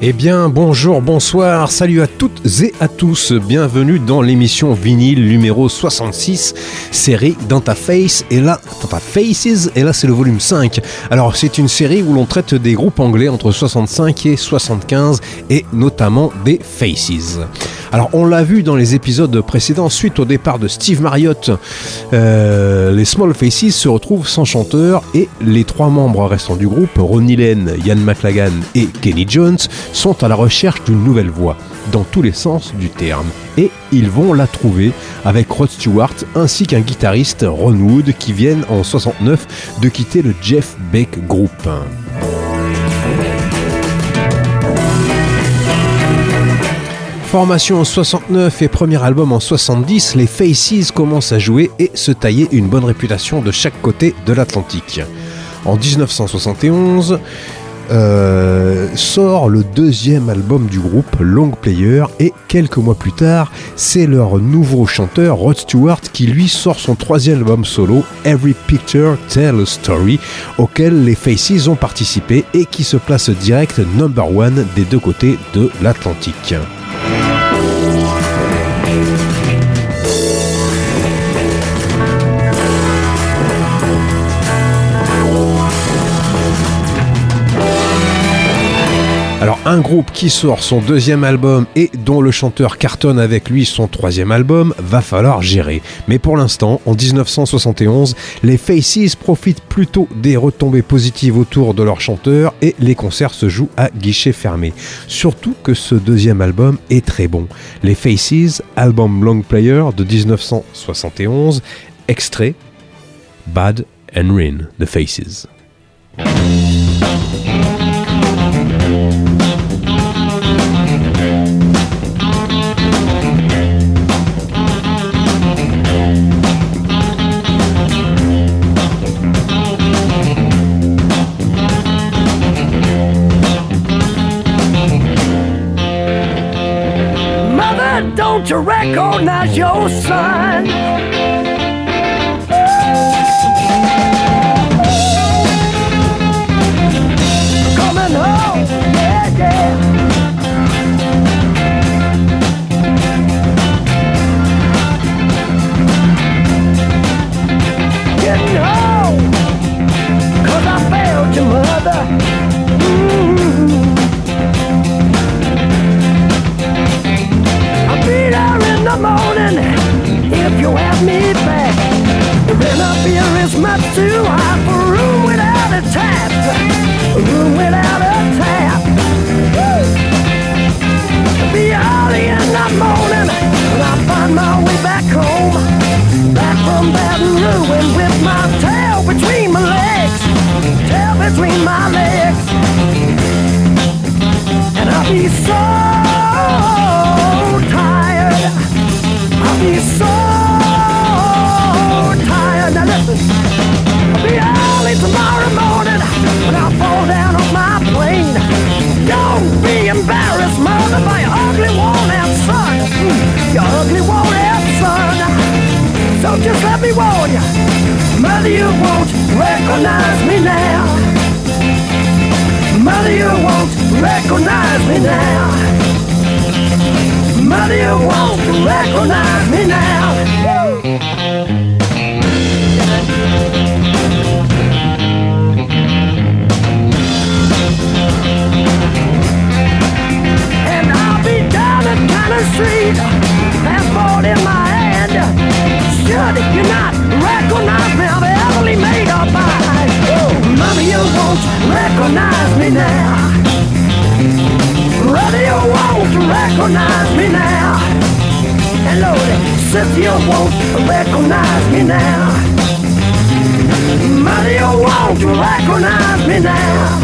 Eh bien, bonjour, bonsoir, salut à toutes et à tous, bienvenue dans l'émission vinyle numéro 66, série Dans ta Face, et là, Dans ta Faces, et là c'est le volume 5. Alors c'est une série où l'on traite des groupes anglais entre 65 et 75, et notamment des Faces. Alors on l'a vu dans les épisodes précédents, suite au départ de Steve Marriott, les Small Faces se retrouvent sans chanteur, et les trois membres restants du groupe, Ronnie Lane, Ian McLagan et Kenny Jones, sont à la recherche d'une nouvelle voix, dans tous les sens du terme. Et ils vont la trouver avec Rod Stewart ainsi qu'un guitariste, Ron Wood, qui viennent en 69 de quitter le Jeff Beck Group. Formation en 69 et premier album en 70, les Faces commencent à jouer et se tailler une bonne réputation de chaque côté de l'Atlantique. En 1971, sort le deuxième album du groupe, Long Player, et quelques mois plus tard, c'est leur nouveau chanteur Rod Stewart qui lui sort son troisième album solo, Every Picture Tells a Story, auquel les Faces ont participé et qui se place direct number one des deux côtés de l'Atlantique. Alors un groupe qui sort son deuxième album et dont le chanteur cartonne avec lui son troisième album, va falloir gérer. Mais pour l'instant, en 1971, les Faces profitent plutôt des retombées positives autour de leur chanteur et les concerts se jouent à guichet fermé. Surtout que ce deuxième album est très bon. Les Faces, album Long Player de 1971, extrait Bad and Rin, The Faces. Don't you recognize your son? Coming home, yeah, yeah. Getting home, 'cause I failed your mother. In the morning, if you have me back, the rent up here is much too high for a room without a tap. A room without a tap. It'll be early in the morning when I find my way back home, back from Baton Rouge with my tail between my legs, tail between my legs, and I'll be so tired. I'll be so tired. Now listen, I'll be early tomorrow morning when I fall down on my plane. Don't be embarrassed, mother, by your ugly worn-out son. Your ugly worn-out son. So just let me warn you, mother, you won't recognize me now. Mother, you won't recognize me now. Mother, you won't recognize me now. And I'll be down at Cannon Street, passport in my hand. Should you not recognize me, I'm heavily made up eyes. Mother, you won't recognize me now. Brother, you won't recognize me now. And Lord, sister, you won't recognize me now. Mother, you won't recognize me now.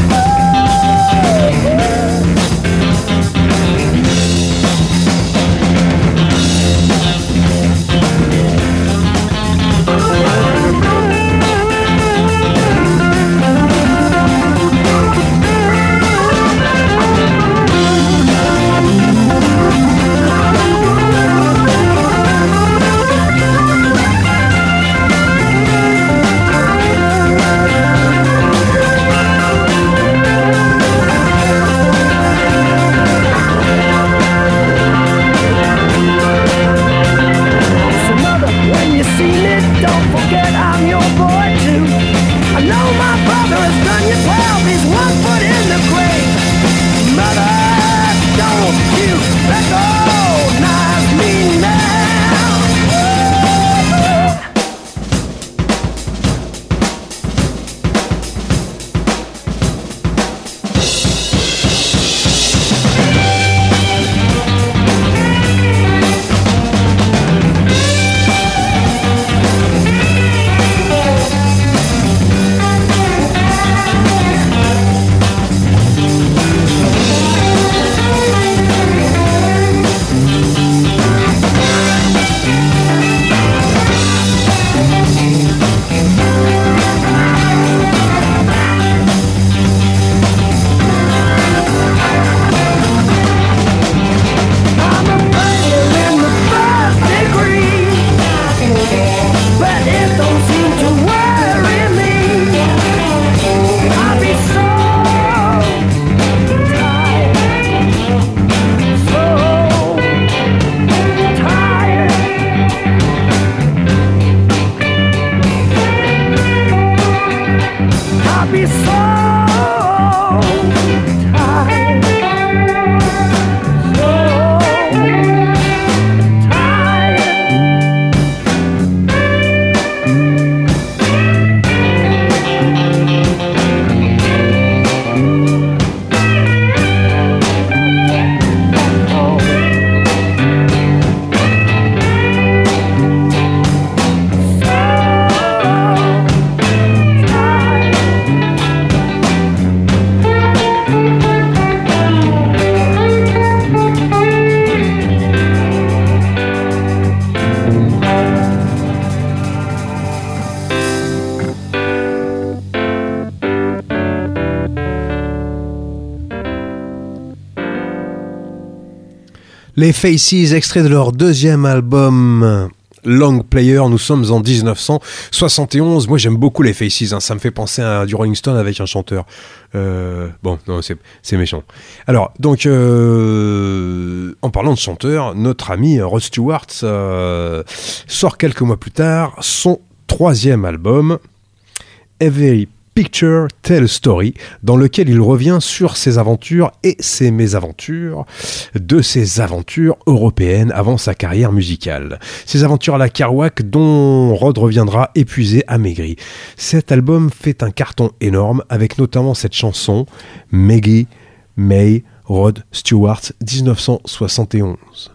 Les Faces, extrait de leur deuxième album Long Player, nous sommes en 1971. Moi j'aime beaucoup les Faces, hein. Ça me fait penser à du Rolling Stone avec un chanteur. Bon, non, c'est méchant. Alors, donc, en parlant de chanteur, notre ami Rod Stewart sort quelques mois plus tard son troisième album, Every Picture Tell a Story, dans lequel il revient sur ses aventures et ses mésaventures de ses aventures européennes avant sa carrière musicale. Ses aventures à la Kerouac dont Rod reviendra épuisé, amaigri. Cet album fait un carton énorme avec notamment cette chanson Maggie May Rod Stewart 1971.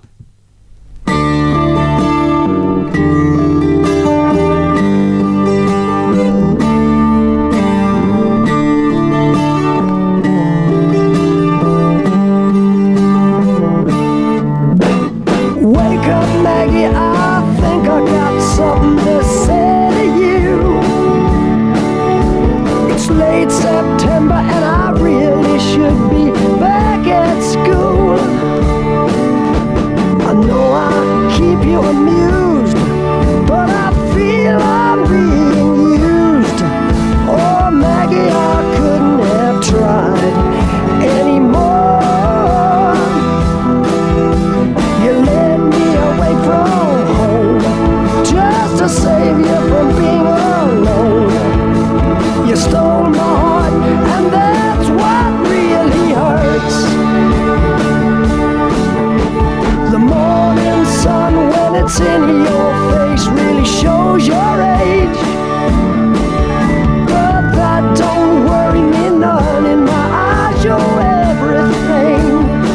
September and I really should be back at school. I know I keep you amused, but I feel I'm being used. Oh Maggie, I couldn't have tried anymore. You led me away from home just to save you from being alone. You stole my heart, and that's what really hurts. The morning sun, when it's in your face, really shows your age. But that don't worry me none. In my eyes, you're everything.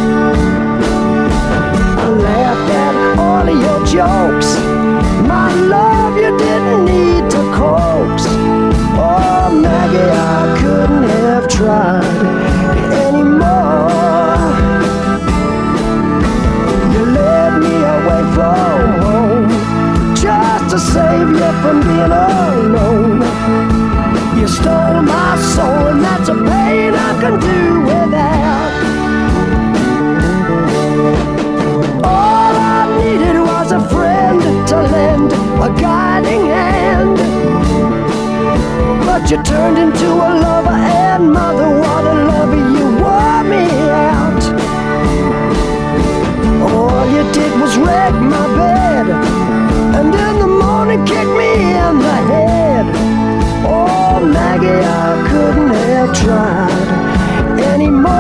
I laughed at all of your jokes. My love, you didn't need to coax. Oh, Maggie, I couldn't have tried anymore. You led me away from home just to save you from being alone. You stole my soul, and that's a pain I can do without. All I needed was a friend to lend a guiding hand. But you turned into a lover and mother. What a lover, you wore me out. All you did was wreck my bed, and in the morning kick me in the head. Oh Maggie, I couldn't have tried anymore.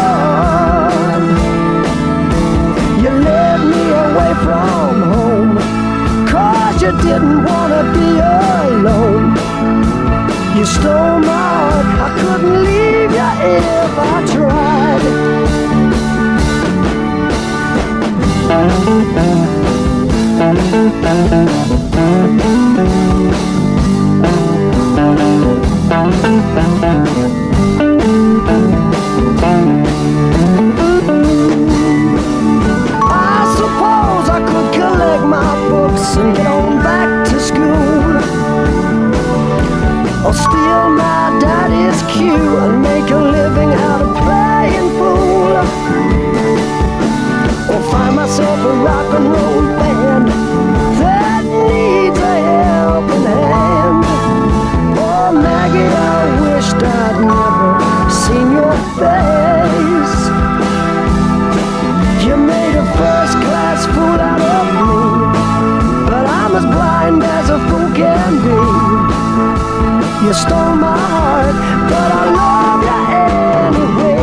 You led me away from home, 'cause you didn't wanna be alone. You stole my heart, I couldn't leave you if I tried. I suppose I could collect my books and get on back to school, or steal my daddy's cue and make a living out of playing fool, or find myself a rock and roll band that needs a helping hand. Oh Maggie, I wished I'd never seen your face. You made a first-class fool out of me, but I'm as blind as a fool can be. You stole my heart, but I love you anyway.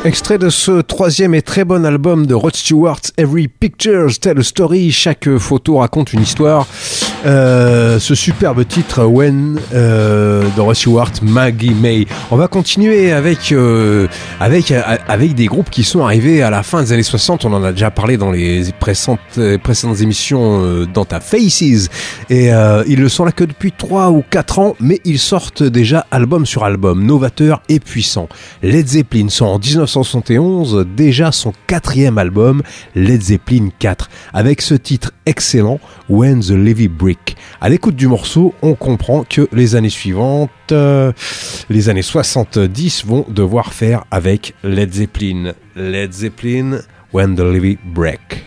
Extrait de ce troisième et très bon album de Rod Stewart, Every Picture Tell a Story, chaque photo raconte une histoire. Ce superbe titre When de Rod Stewart, Maggie May. On va continuer avec des groupes qui sont arrivés à la fin des années 60. On en a déjà parlé dans les précédentes émissions dans ta Faces. Et ils ne sont là que depuis 3 ou 4 ans, mais ils sortent déjà album sur album, novateurs et puissants. Led Zeppelin sont en 1971 déjà son 4e album, Led Zeppelin 4, avec ce titre excellent, When the Levee Break. À l'écoute du morceau, on comprend que les années suivantes, les années 70 vont devoir faire avec Led Zeppelin. Led Zeppelin, When the Levee Break.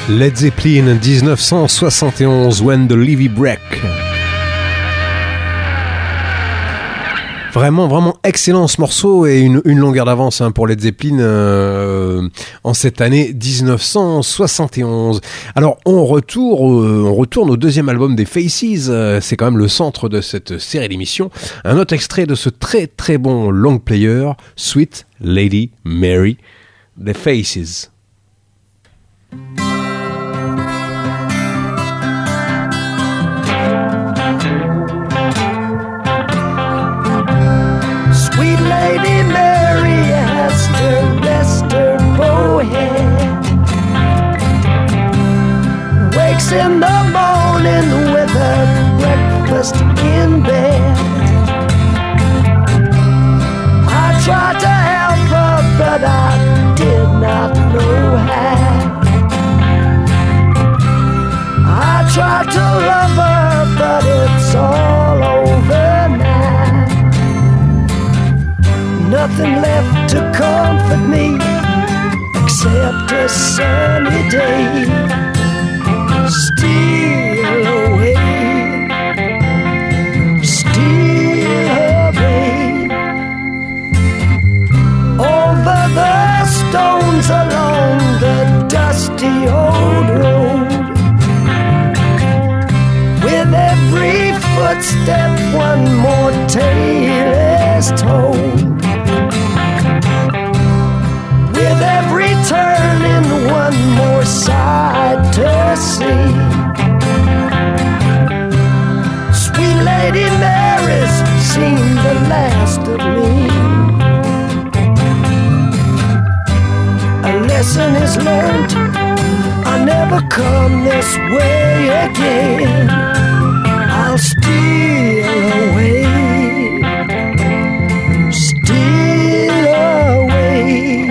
Led Zeppelin 1971, When the Levee Break. Vraiment excellent ce morceau et une longueur d'avance pour Led Zeppelin en cette année 1971. Alors on retourne au deuxième album des Faces, c'est quand même le centre de cette série d'émissions. Un autre extrait de ce très très bon long player, Sweet Lady Mary, The Faces. Sweet Lady Mary has to rest her forehead. Wakes in the morning with her breakfast in bed. I tried to help her, but I did not know how. I tried to love her, but it's all over now. Nothing left to comfort me except a sunny day. Steal away, steal away over the stones along the dusty old road. With every footstep, one more tale is told. With every turning, one more side to see. Sweet Lady Mary's seen the last of me. A lesson is learned, I'll never come this way again. I'll steal away, steal away.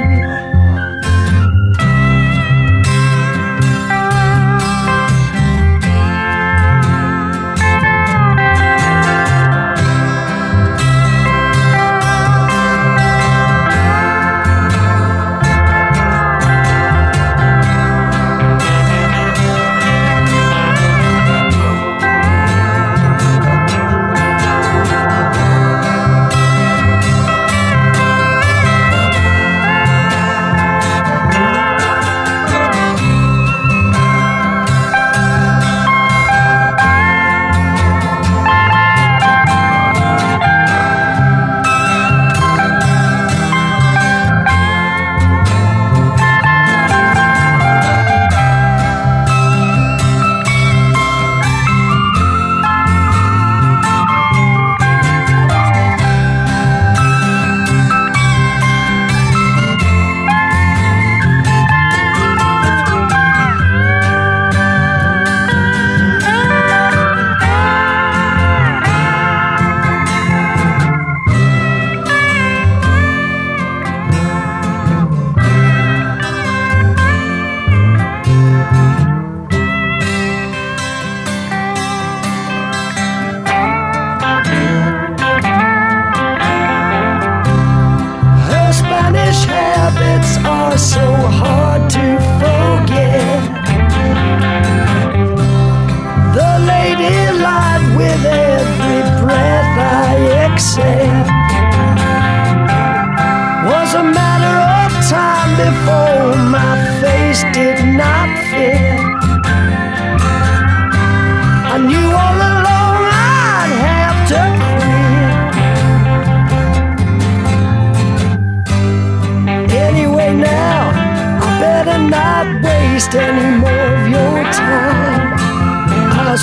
Any more of your time, I'll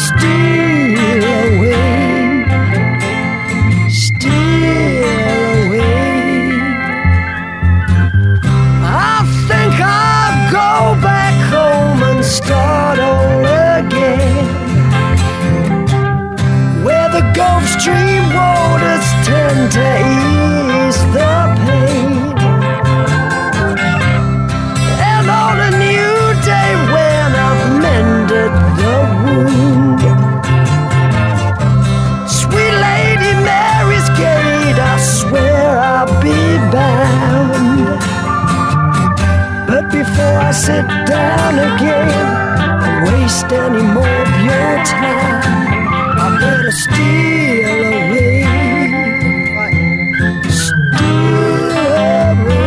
steal away, steal away. I think I'll go back home and start all again, where the Gulf Stream waters tend to ease the pain. And on a new day when I've mended the wound, Sweet Lady Mary's gate, I swear I'll be bound. But before I sit down again and waste any more of your time. I better steal away, steal away.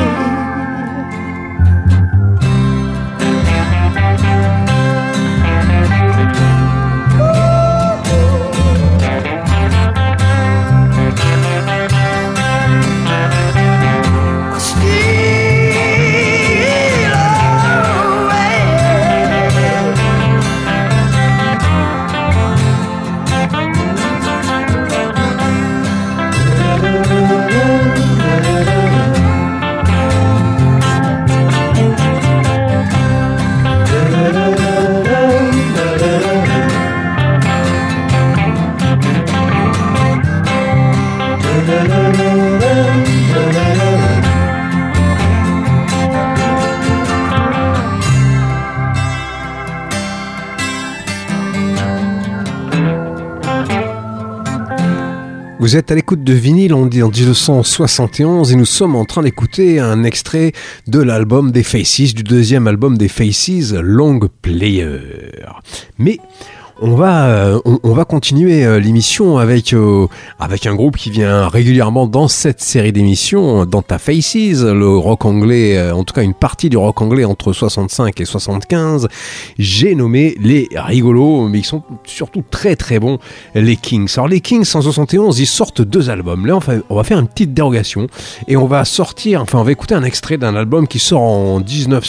Vous êtes à l'écoute de Vinyle, on dit en 1971 et nous sommes en train d'écouter un extrait de l'album des Faces, du deuxième album des Faces, Long Player. Mais on va continuer l'émission avec un groupe qui vient régulièrement dans cette série d'émissions, dans ta Faces, le rock anglais, en tout cas une partie du rock anglais entre 65 et 75. J'ai nommé les rigolos, mais ils sont surtout très très bons, les Kings. Alors les Kings en 71, ils sortent 2 albums. Là on va faire une petite dérogation et on va écouter un extrait d'un album qui sort en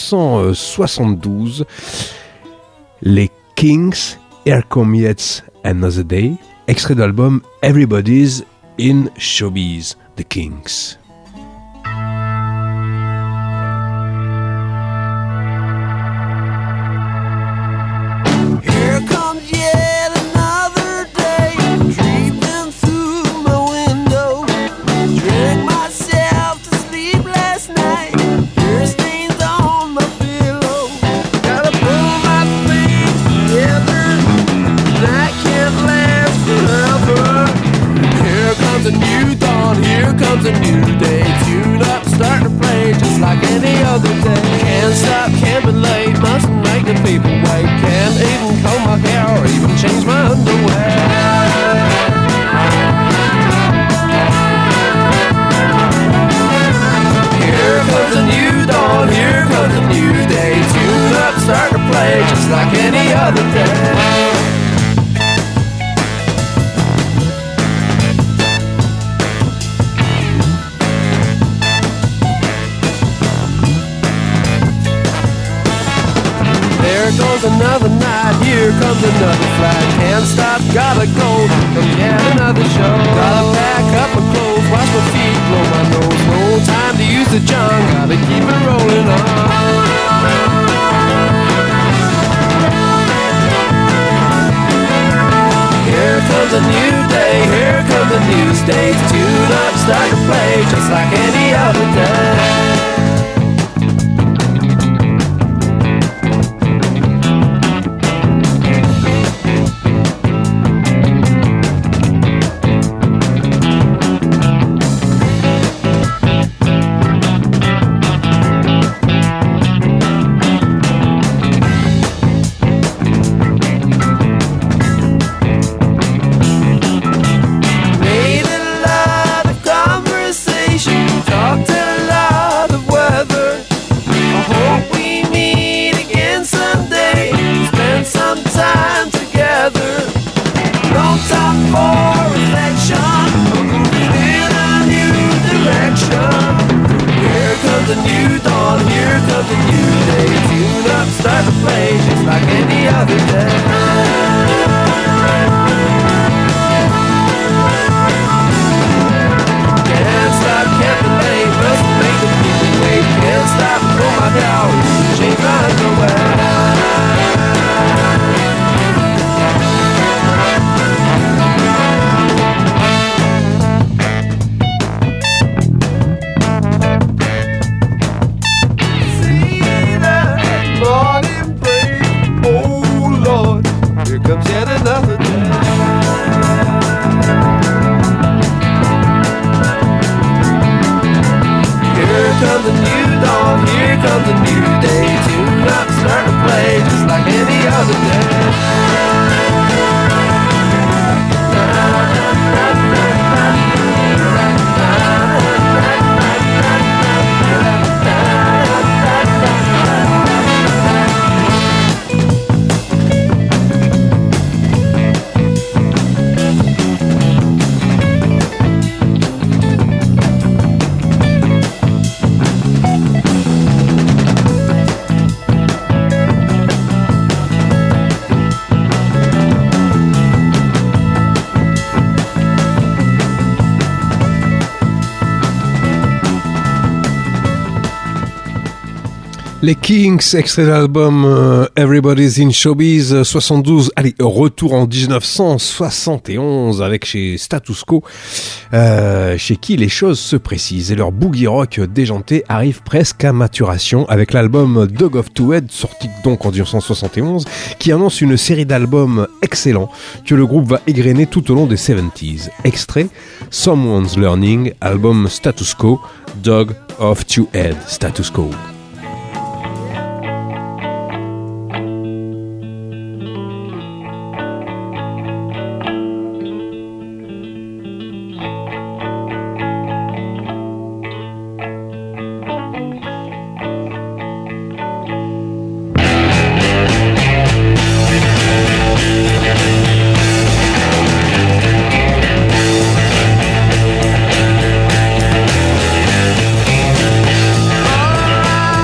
1972. Les Kings, Here Come Yet Another Day, extrait de l'album Everybody's in Showbiz, The Kings. Here comes yet another day, creeping through my window. Drank myself to sleep last night. Tear stains on my pillow. Gotta pull my things together. That can't last forever. Here comes a new dawn, here comes a new day. Tune up, start to play just like any other day. Can't stop, can't be late, mustn't make the people wait. Can't even comb my hair or even change my underwear. Here comes a new dawn, here comes a new day. Tune up, start to play just like any other day. There goes another night, here comes another flight. Can't stop, gotta go, come yet another show. Gotta pack up my clothes, wash my feet, blow my nose. No time to use the John, gotta keep it rolling on. Here comes a new day, here comes a new stage. Tune up, start to play just like any other day. comes a new dawn, here comes a new day. Tune Les Kinks, extrait de l'album Everybody's in Showbiz 72. Allez, retour en 1971 avec chez Status Quo, chez qui les choses se précisent et leur boogie rock déjanté arrive presque à maturation avec l'album Dog of Two Head, sorti donc en 1971, qui annonce une série d'albums excellents que le groupe va égrener tout au long des 70s. Extrait Someone's Learning, album Status Quo, Dog of Two Head, Status Quo. All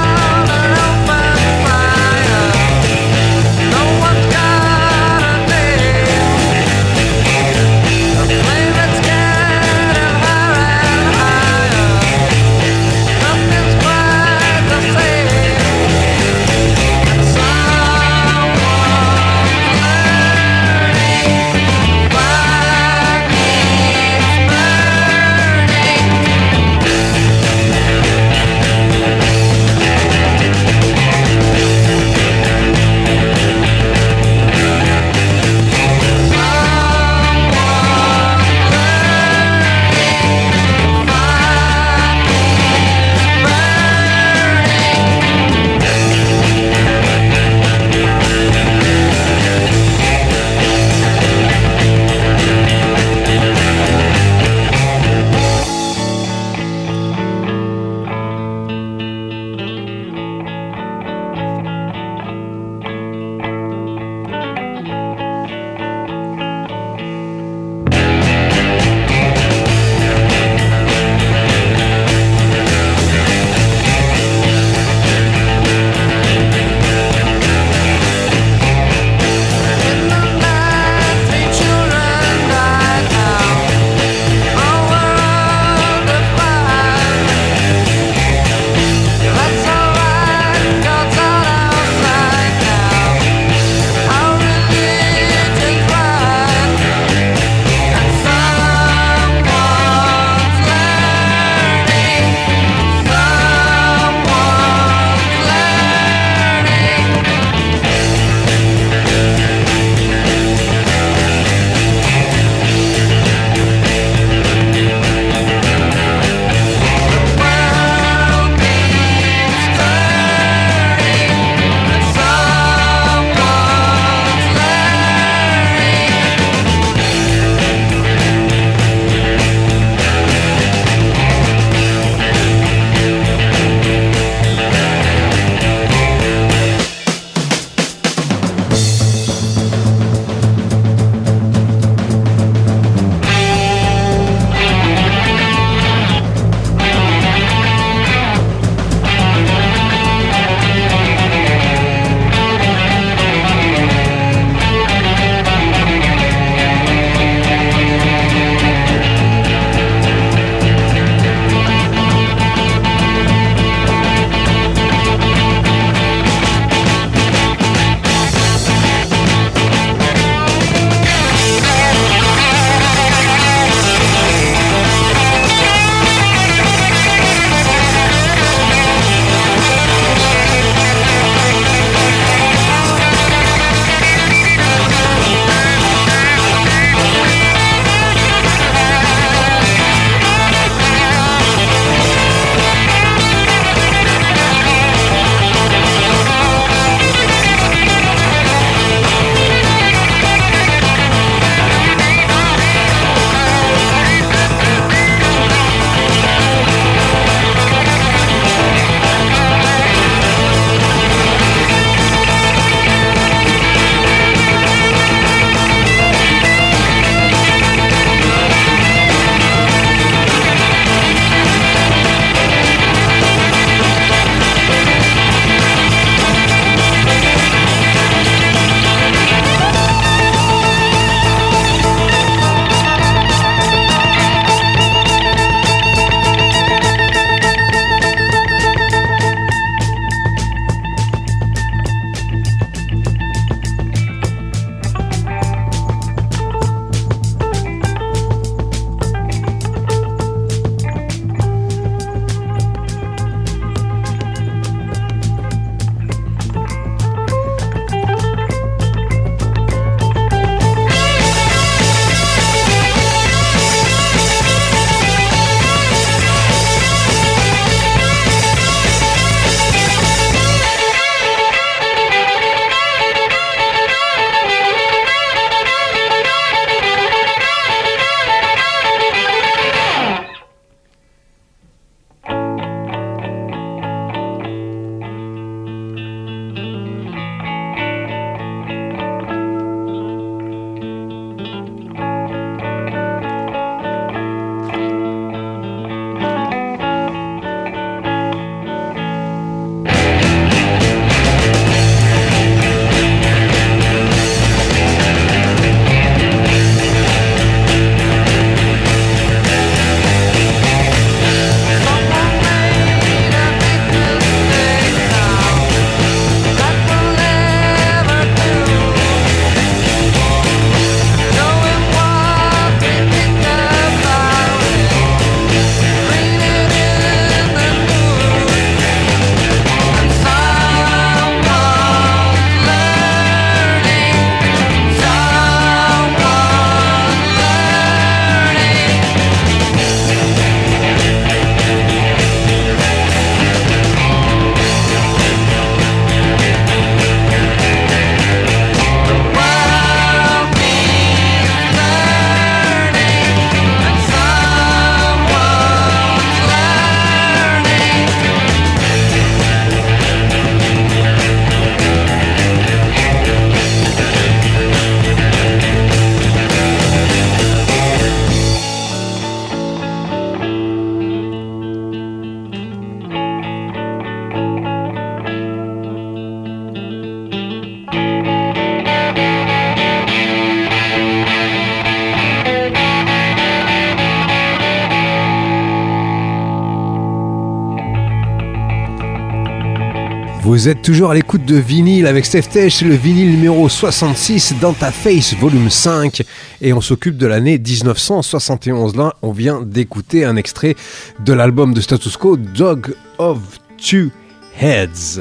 Vous êtes toujours à l'écoute de Vinyle avec Steph Tesh, le vinyle numéro 66 dans ta face, volume 5, et on s'occupe de l'année 1971. Là, on vient d'écouter un extrait de l'album de Status Quo, Dog of Two Heads.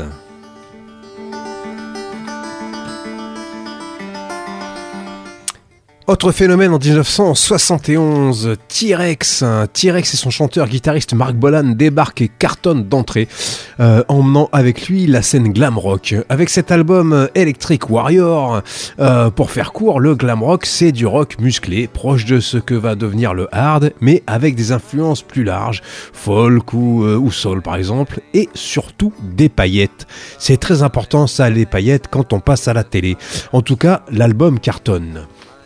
Autre phénomène en 1971, T-Rex. T-Rex et son chanteur-guitariste Mark Bolan débarquent et cartonnent d'entrée, emmenant avec lui la scène glam rock. Avec cet album Electric Warrior, pour faire court, le glam rock c'est du rock musclé, proche de ce que va devenir le hard, mais avec des influences plus larges, folk ou soul par exemple, et surtout des paillettes. C'est très important ça, les paillettes, quand on passe à la télé. En tout cas, l'album cartonne.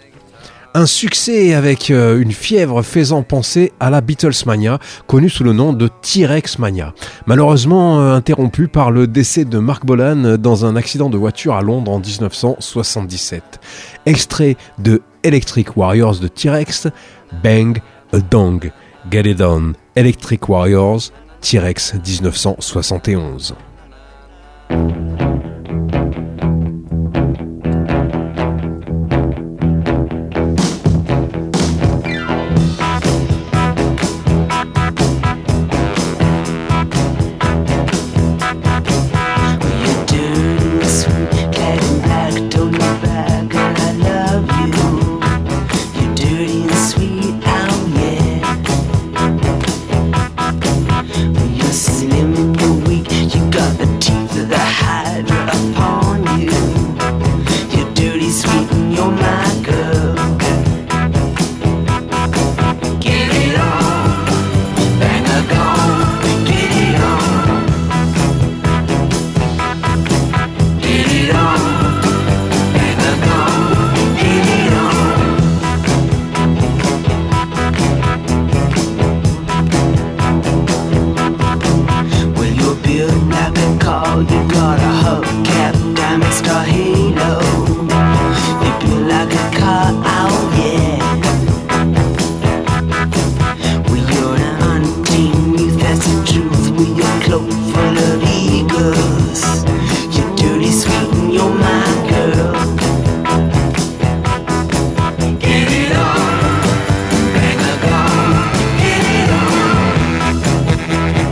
Un succès avec une fièvre faisant penser à la Beatlesmania, connue sous le nom de T-Rex Mania. Malheureusement interrompu par le décès de Mark Bolan dans un accident de voiture à Londres en 1977. Extrait de Electric Warriors de T-Rex, Bang a Dong, Get It On, Electric Warriors, T-Rex 1971.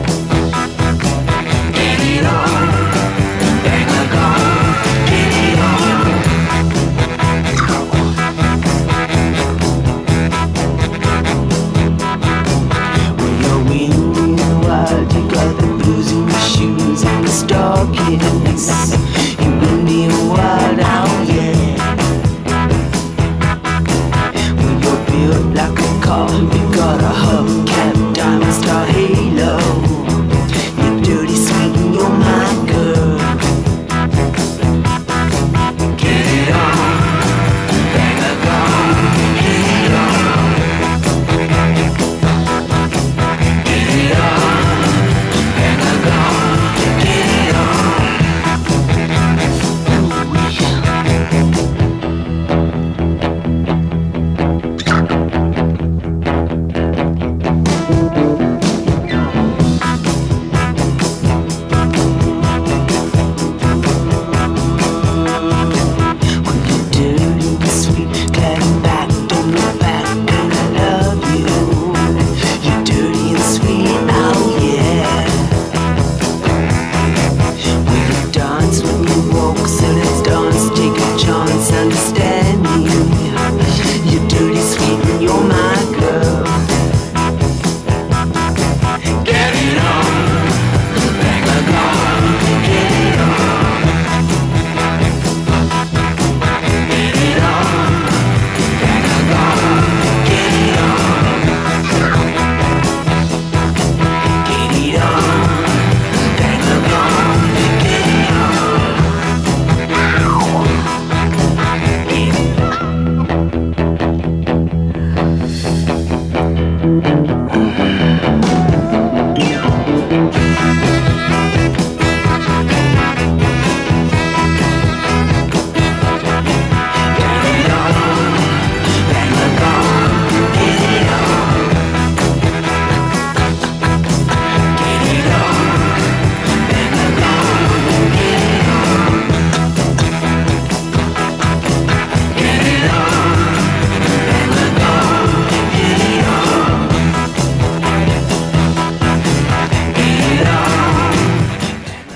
Get it on.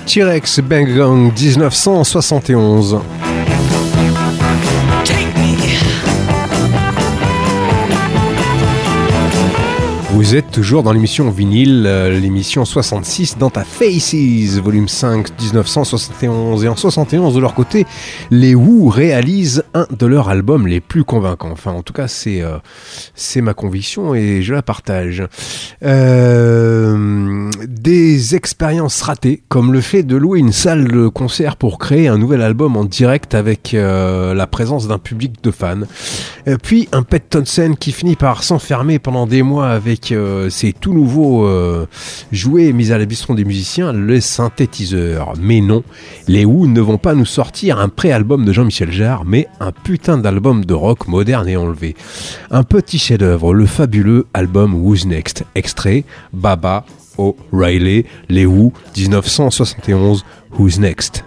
T-Rex Bang Gang 1971. Vous êtes toujours dans l'émission vinyle, l'émission 66 dans ta Faces, volume 5, 1971. Et en 71, de leur côté, les Who réalisent un de leurs albums les plus convaincants. Enfin, en tout cas, c'est ma conviction et je la partage. Des expériences ratées, comme le fait de louer une salle de concert pour créer un nouvel album en direct avec la présence d'un public de fans. Puis un Pete Townshend qui finit par s'enfermer pendant des mois avec ces tout nouveaux jouets mis à la bistron des musiciens, le synthétiseur. Mais non, les Who ne vont pas nous sortir un pré-album de Jean-Michel Jarre, mais un putain d'album de rock moderne et enlevé. Un petit chef-d'œuvre, le fabuleux album Who's Next. Extrait, Baba O'Reilly, les Who, 1971, Who's Next.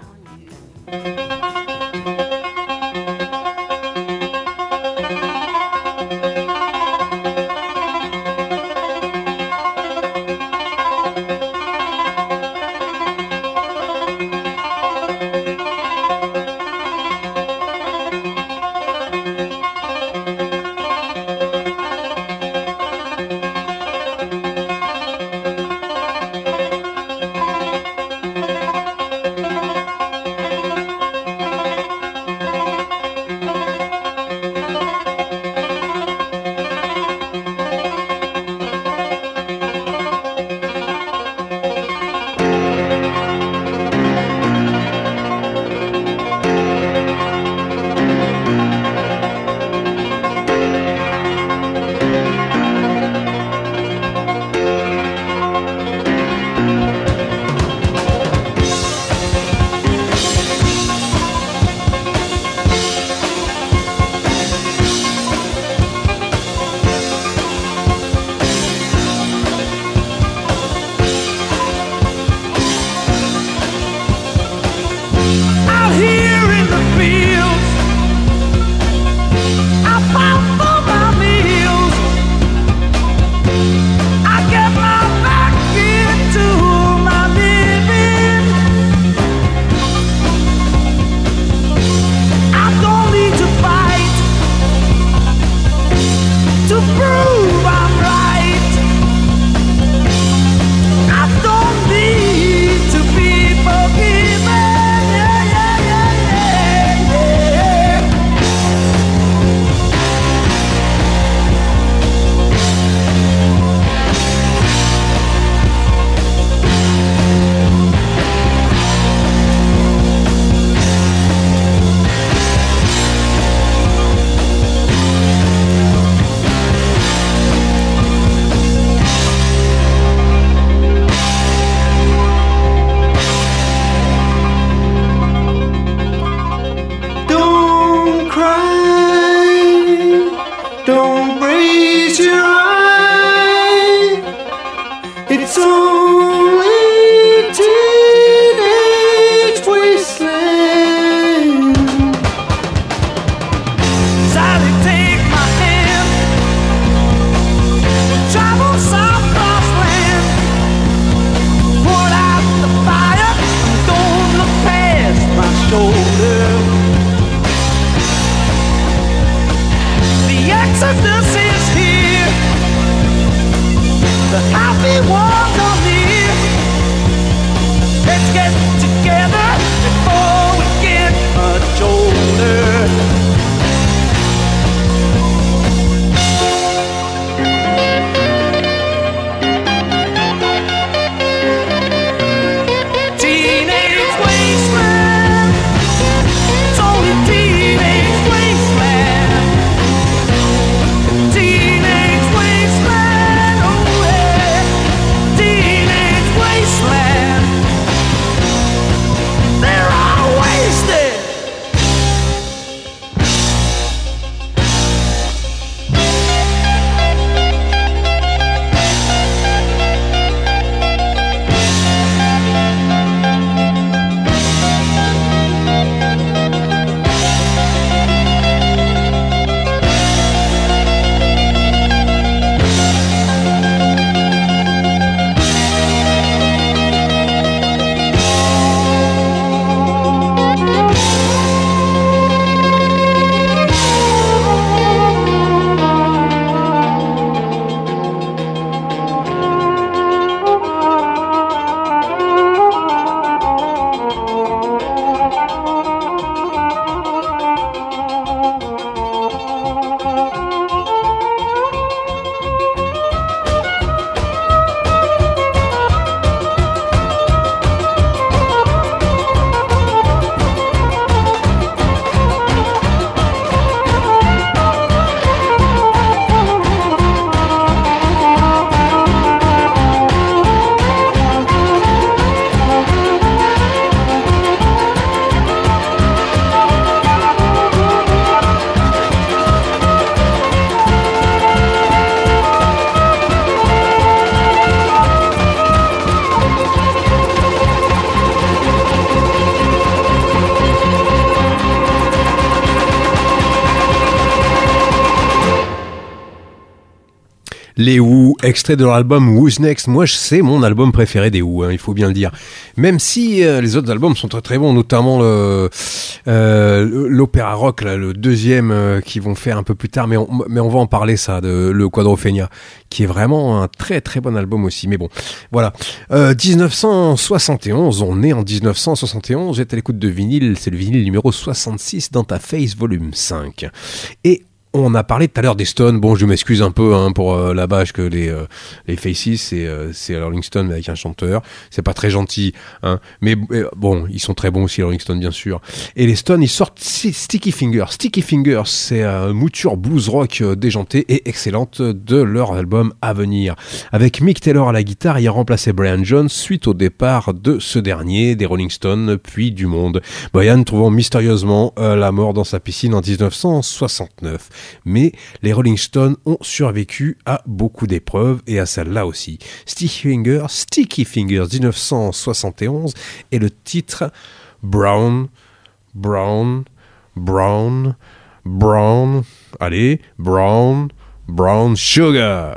Les Who, extrait de leur album Who's Next. Moi, c'est mon album préféré des Who, il faut bien le dire. Même si les autres albums sont très très bons, notamment l'opéra rock, là, le deuxième qu'ils vont faire un peu plus tard, mais on va en parler ça, de le Quadrophenia, qui est vraiment un très très bon album aussi. Mais bon, voilà. 1971, on est en 1971, j'étais à l'écoute de vinyle, c'est le vinyle numéro 66 dans ta face volume 5. Et on a parlé tout à l'heure des Stones. Bon, je m'excuse un peu pour la bâche que les Faces, c'est Rolling Stone avec un chanteur. C'est pas très gentil, mais bon, ils sont très bons aussi, les Rolling Stone, bien sûr. Et les Stones, ils sortent Sticky Fingers. Sticky Fingers, c'est une mouture blues rock déjantée et excellente de leur album à venir. Avec Mick Taylor à la guitare, il a remplacé Brian Jones suite au départ de ce dernier, des Rolling Stones, puis du monde. Brian trouvant mystérieusement la mort dans sa piscine en 1969. Mais les Rolling Stones ont survécu à beaucoup d'épreuves et à celle-là aussi. Sticky Fingers 1971 et le titre Brown. Allez, Brown Sugar.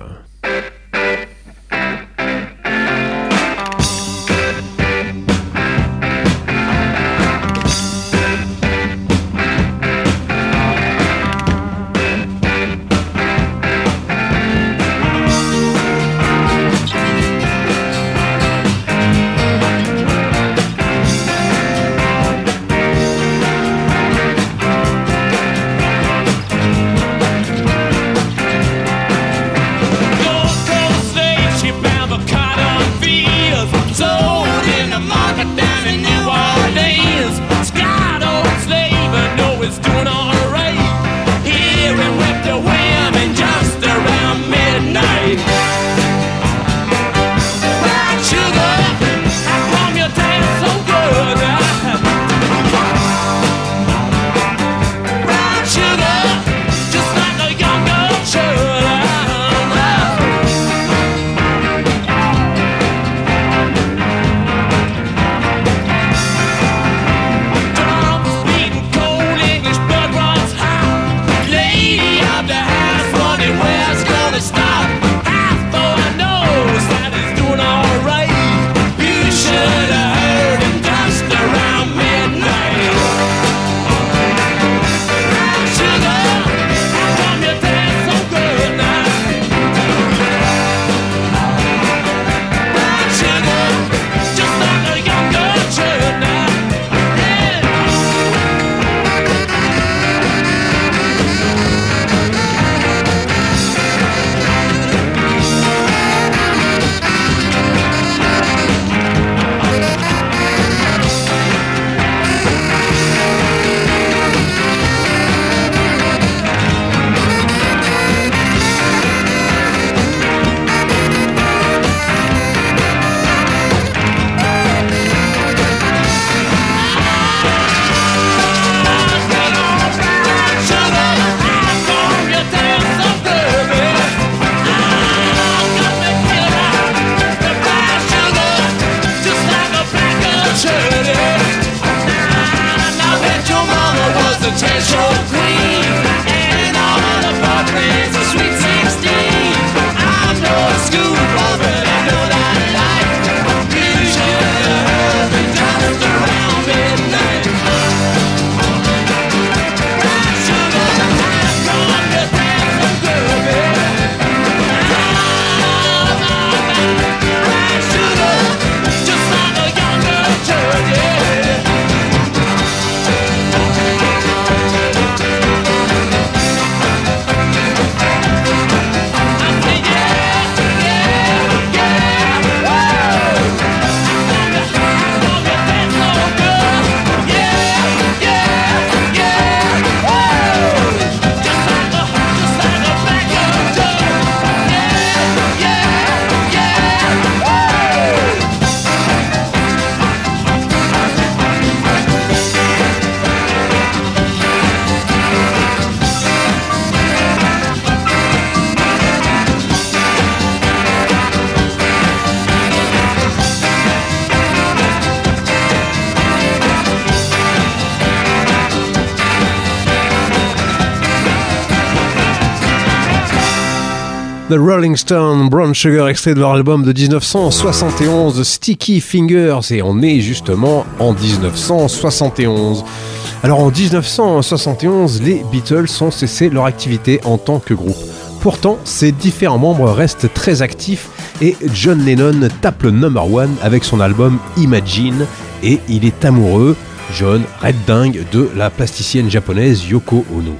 The Rolling Stones, Brown Sugar, extrait de leur album de 1971, Sticky Fingers, et on est justement en 1971. Alors en 1971, les Beatles ont cessé leur activité en tant que groupe. Pourtant, ses différents membres restent très actifs et John Lennon tape le number one avec son album Imagine et il est amoureux, John, red dingue, de la plasticienne japonaise Yoko Ono.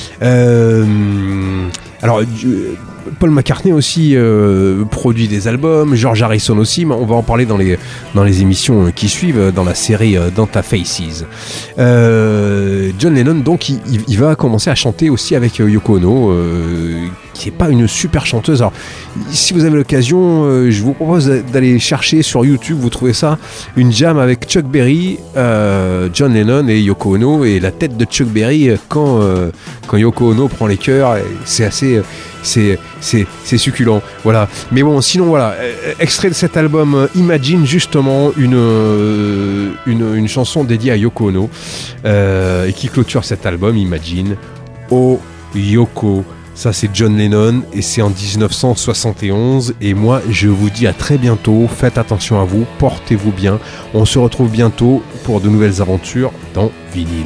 Alors, Paul McCartney aussi produit des albums, George Harrison aussi, mais on va en parler dans les émissions qui suivent, dans la série Danta Faces. John Lennon, donc, il va commencer à chanter aussi avec Yoko Ono, qui n'est pas une super chanteuse. Alors, si vous avez l'occasion, je vous propose d'aller chercher sur YouTube, vous trouvez ça, une jam avec Chuck Berry, John Lennon et Yoko Ono, et la tête de Chuck Berry quand Yoko Ono prend les chœurs, c'est assez... C'est succulent, voilà. Mais bon, sinon voilà, extrait de cet album Imagine, justement une chanson dédiée à Yoko Ono et qui clôture cet album Imagine. Oh Yoko, ça c'est John Lennon et c'est en 1971 et moi je vous dis à très bientôt, faites attention à vous, portez-vous bien, on se retrouve bientôt pour de nouvelles aventures dans Vinyle.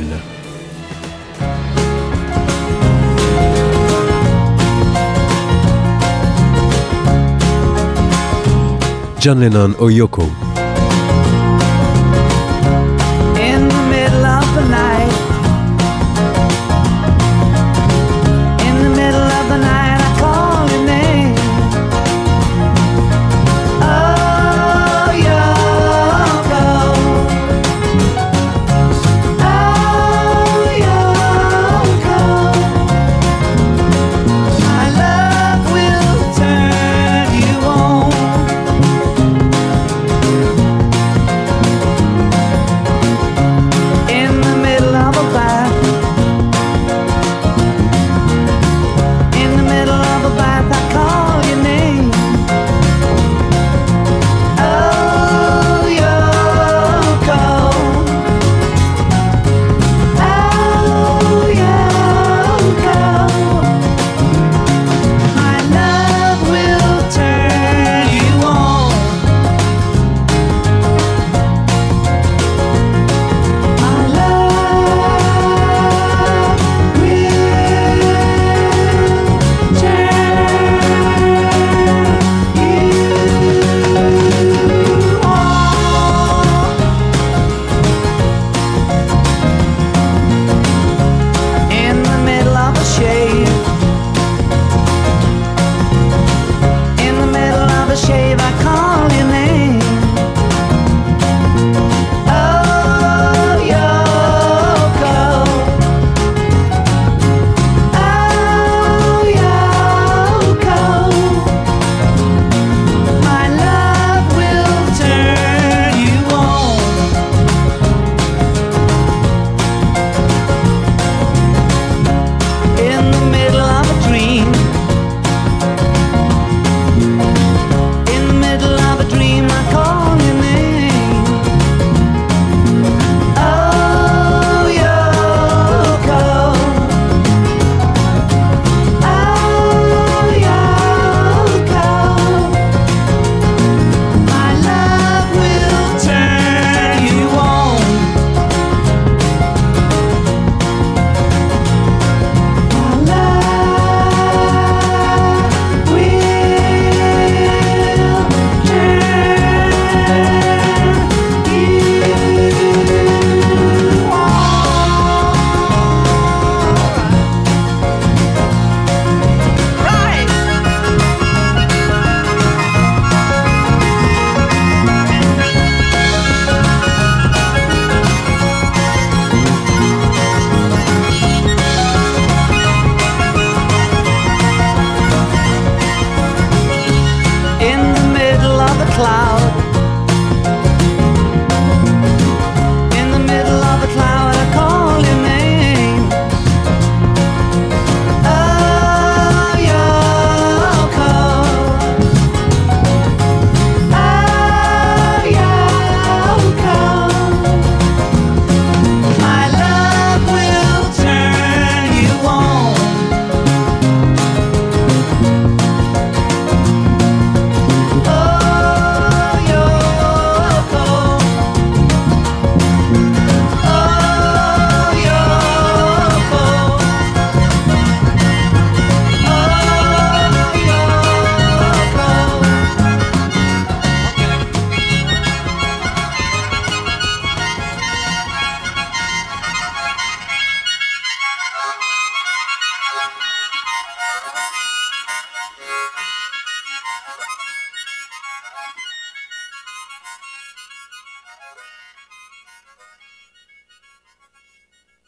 John Lennon, Oh Yoko.